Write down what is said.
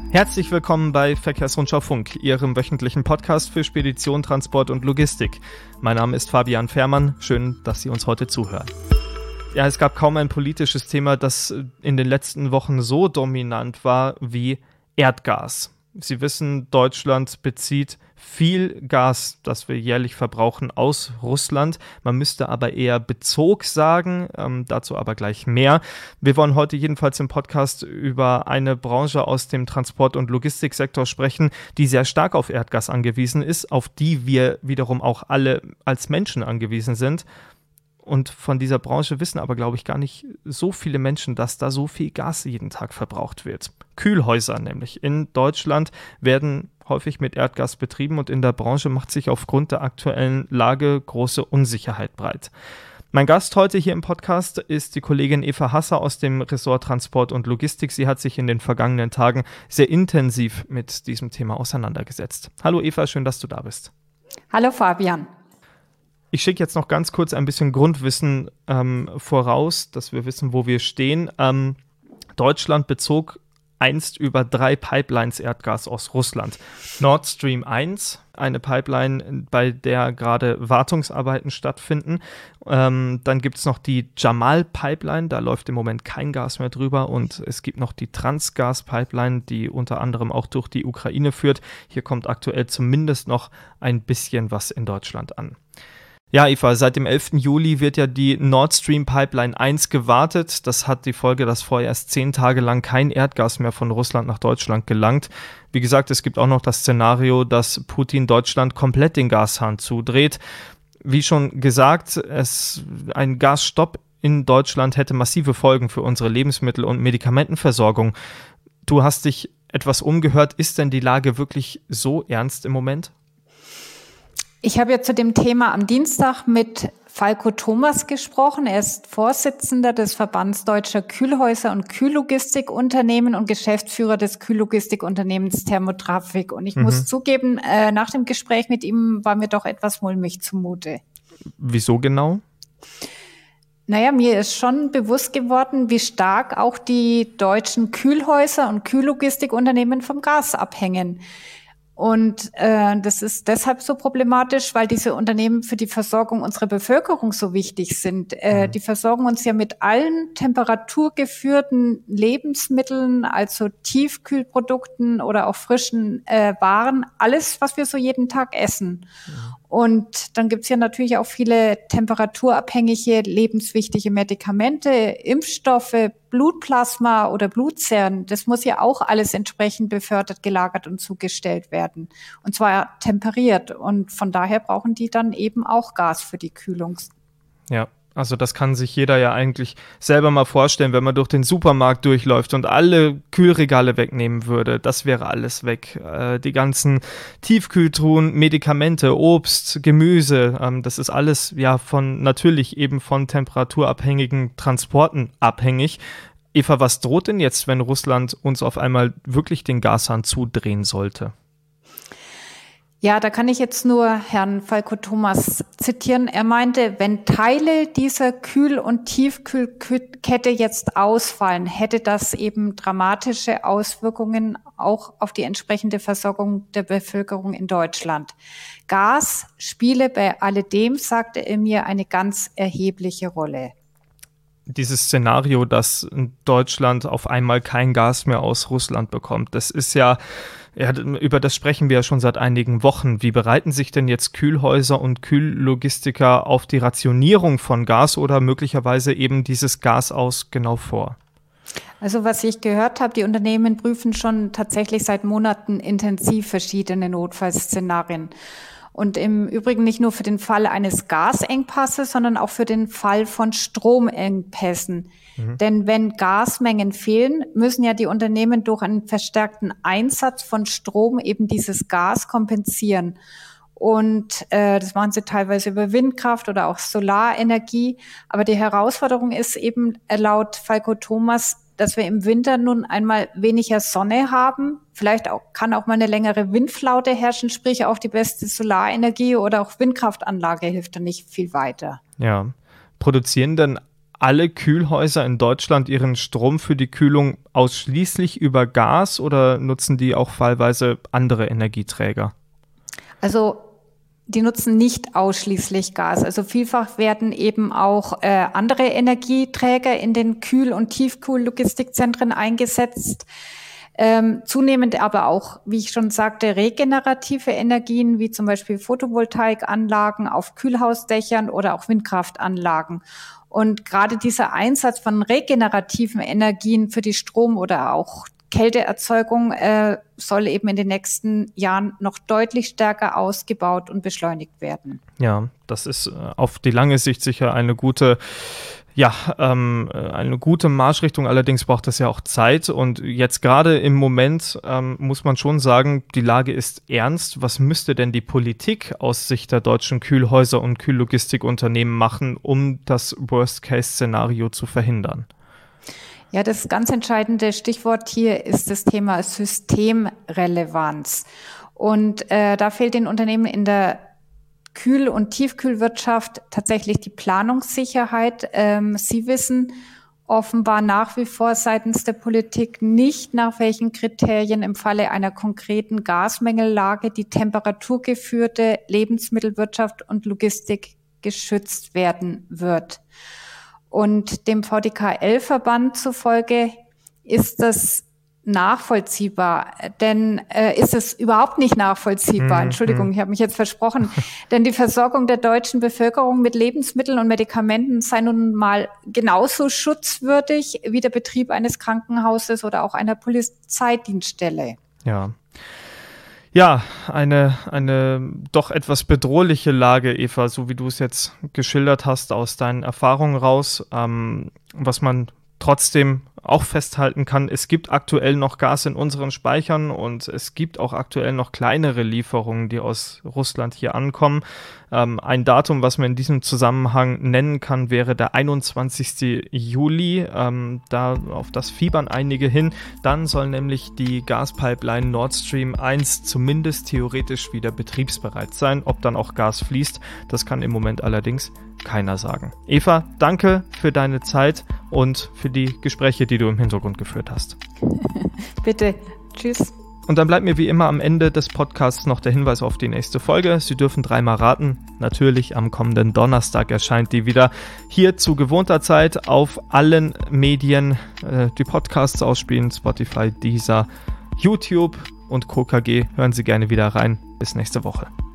Herzlich willkommen bei Verkehrsrundschau Funk, Ihrem wöchentlichen Podcast für Spedition, Transport und Logistik. Mein Name ist Fabian Fährmann. Schön, dass Sie uns heute zuhören. Ja, es gab kaum ein politisches Thema, das in den letzten Wochen so dominant war wie Erdgas. Sie wissen, Deutschland bezieht viel Gas, das wir jährlich verbrauchen, aus Russland. Man müsste aber eher Bezug sagen, dazu aber gleich mehr. Wir wollen heute jedenfalls im Podcast über eine Branche aus dem Transport- und Logistiksektor sprechen, die sehr stark auf Erdgas angewiesen ist, auf die wir wiederum auch alle als Menschen angewiesen sind. Und von dieser Branche wissen aber, glaube ich, gar nicht so viele Menschen, dass da so viel Gas jeden Tag verbraucht wird. Kühlhäuser nämlich in Deutschland werden häufig mit Erdgas betrieben und in der Branche macht sich aufgrund der aktuellen Lage große Unsicherheit breit. Mein Gast heute hier im Podcast ist die Kollegin Eva Hasser aus dem Ressort Transport und Logistik. Sie hat sich in den vergangenen Tagen sehr intensiv mit diesem Thema auseinandergesetzt. Hallo Eva, schön, dass du da bist. Hallo Fabian. Ich schicke jetzt noch ganz kurz ein bisschen Grundwissen voraus, dass wir wissen, wo wir stehen. Deutschland bezog einst über 3 Pipelines Erdgas aus Russland. Nord Stream 1, eine Pipeline, bei der gerade Wartungsarbeiten stattfinden. Dann gibt es noch die Jamal-Pipeline, da läuft im Moment kein Gas mehr drüber. Und es gibt noch die Transgas-Pipeline, die unter anderem auch durch die Ukraine führt. Hier kommt aktuell zumindest noch ein bisschen was in Deutschland an. Ja, Eva, seit dem 11. Juli wird ja die Nord Stream Pipeline 1 gewartet. Das hat die Folge, dass vorher erst 10 Tage lang kein Erdgas mehr von Russland nach Deutschland gelangt. Wie gesagt, es gibt auch noch das Szenario, dass Putin Deutschland komplett den Gashahn zudreht. Wie schon gesagt, ein Gasstopp in Deutschland hätte massive Folgen für unsere Lebensmittel- und Medikamentenversorgung. Du hast dich etwas umgehört. Ist denn die Lage wirklich so ernst im Moment? Ich habe ja zu dem Thema am Dienstag mit Falco Thomas gesprochen. Er ist Vorsitzender des Verbands Deutscher Kühlhäuser und Kühllogistikunternehmen und Geschäftsführer des Kühllogistikunternehmens Thermotrafik. Und ich muss zugeben, nach dem Gespräch mit ihm war mir doch etwas mulmig zumute. Wieso genau? Naja, mir ist schon bewusst geworden, wie stark auch die deutschen Kühlhäuser und Kühllogistikunternehmen vom Gas abhängen. Und das ist deshalb so problematisch, weil diese Unternehmen für die Versorgung unserer Bevölkerung so wichtig sind. Die versorgen uns ja mit allen temperaturgeführten Lebensmitteln, also Tiefkühlprodukten oder auch frischen Waren, alles, was wir so jeden Tag essen. Und dann gibt's ja natürlich auch viele temperaturabhängige, lebenswichtige Medikamente, Impfstoffe, Blutplasma oder Blutzellen. Das muss ja auch alles entsprechend befördert, gelagert und zugestellt werden. Und zwar temperiert. Und von daher brauchen die dann eben auch Gas für die Kühlung. Ja. Also das kann sich jeder ja eigentlich selber mal vorstellen, wenn man durch den Supermarkt durchläuft und alle Kühlregale wegnehmen würde. Das wäre alles weg. Die ganzen Tiefkühltruhen, Medikamente, Obst, Gemüse, das ist alles ja natürlich eben von temperaturabhängigen Transporten abhängig. Eva, was droht denn jetzt, wenn Russland uns auf einmal wirklich den Gashahn zudrehen sollte? Ja, da kann ich jetzt nur Herrn Falco Thomas zitieren. Er meinte, wenn Teile dieser Kühl- und Tiefkühlkette jetzt ausfallen, hätte das eben dramatische Auswirkungen auch auf die entsprechende Versorgung der Bevölkerung in Deutschland. Gas spiele bei alledem, sagte er mir, eine ganz erhebliche Rolle. Dieses Szenario, dass Deutschland auf einmal kein Gas mehr aus Russland bekommt, das ist ja, über das sprechen wir ja schon seit einigen Wochen. Wie bereiten sich denn jetzt Kühlhäuser und Kühllogistiker auf die Rationierung von Gas oder möglicherweise eben dieses Gas aus genau vor? Also was ich gehört habe, die Unternehmen prüfen schon tatsächlich seit Monaten intensiv verschiedene Notfallszenarien. Und im Übrigen nicht nur für den Fall eines Gasengpasses, sondern auch für den Fall von Stromengpässen. Denn wenn Gasmengen fehlen, müssen ja die Unternehmen durch einen verstärkten Einsatz von Strom eben dieses Gas kompensieren. Und das machen sie teilweise über Windkraft oder auch Solarenergie. Aber die Herausforderung ist eben laut Falco Thomas, dass wir im Winter nun einmal weniger Sonne haben. Vielleicht kann auch mal eine längere Windflaute herrschen, sprich auch die beste Solarenergie oder auch Windkraftanlage hilft dann nicht viel weiter. Ja, produzieren denn alle Kühlhäuser in Deutschland ihren Strom für die Kühlung ausschließlich über Gas oder nutzen die auch fallweise andere Energieträger? Also die nutzen nicht ausschließlich Gas. Also vielfach werden eben auch andere Energieträger in den Kühl- und Tiefkühl-Logistikzentren eingesetzt. Zunehmend aber auch, wie ich schon sagte, regenerative Energien, wie zum Beispiel Photovoltaikanlagen auf Kühlhausdächern oder auch Windkraftanlagen. Und gerade dieser Einsatz von regenerativen Energien für die Strom- oder auch Kälteerzeugung soll eben in den nächsten Jahren noch deutlich stärker ausgebaut und beschleunigt werden. Ja, das ist auf die lange Sicht sicher eine gute Marschrichtung. Allerdings braucht das ja auch Zeit. Und jetzt gerade im Moment muss man schon sagen, die Lage ist ernst. Was müsste denn die Politik aus Sicht der deutschen Kühlhäuser und Kühllogistikunternehmen machen, um das Worst-Case-Szenario zu verhindern? Ja, das ganz entscheidende Stichwort hier ist das Thema Systemrelevanz. Und da fehlt den Unternehmen in der Kühl- und Tiefkühlwirtschaft tatsächlich die Planungssicherheit. Sie wissen offenbar nach wie vor seitens der Politik nicht, nach welchen Kriterien im Falle einer konkreten Gasmängellage die temperaturgeführte Lebensmittelwirtschaft und Logistik geschützt werden wird. Und dem VDKL-Verband zufolge ist das nachvollziehbar, denn ist es überhaupt nicht nachvollziehbar, Entschuldigung, ich habe mich jetzt versprochen, denn die Versorgung der deutschen Bevölkerung mit Lebensmitteln und Medikamenten sei nun mal genauso schutzwürdig wie der Betrieb eines Krankenhauses oder auch einer Polizeidienststelle. Ja, eine doch etwas bedrohliche Lage, Eva, so wie du es jetzt geschildert hast aus deinen Erfahrungen raus. Was man trotzdem auch festhalten kann, es gibt aktuell noch Gas in unseren Speichern und es gibt auch aktuell noch kleinere Lieferungen, die aus Russland hier ankommen. Ein Datum, was man in diesem Zusammenhang nennen kann, wäre der 21. Juli. Auf das fiebern einige hin. Dann soll nämlich die Gaspipeline Nord Stream 1 zumindest theoretisch wieder betriebsbereit sein. Ob dann auch Gas fließt, das kann im Moment allerdings keiner sagen. Eva, danke für deine Zeit und für die Gespräche, die du im Hintergrund geführt hast. Bitte. Tschüss. Und dann bleibt mir wie immer am Ende des Podcasts noch der Hinweis auf die nächste Folge. Sie dürfen 3-mal raten. Natürlich am kommenden Donnerstag erscheint die wieder hier zu gewohnter Zeit auf allen Medien. Die Podcasts ausspielen, Spotify, Deezer, YouTube und KKG. Hören Sie gerne wieder rein. Bis nächste Woche.